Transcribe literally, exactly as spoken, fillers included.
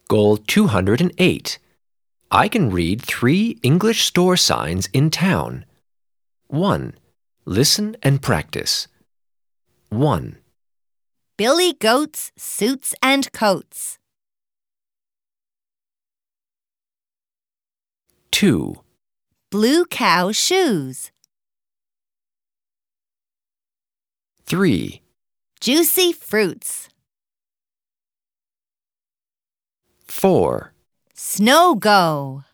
Goal two hundred eight. I can read three English store signs in town. one. Listen and practice. one. Billy Goat's Suits and Coats. two. Blue Cow Shoes. three. Juicy Fruits. four. Snow Go.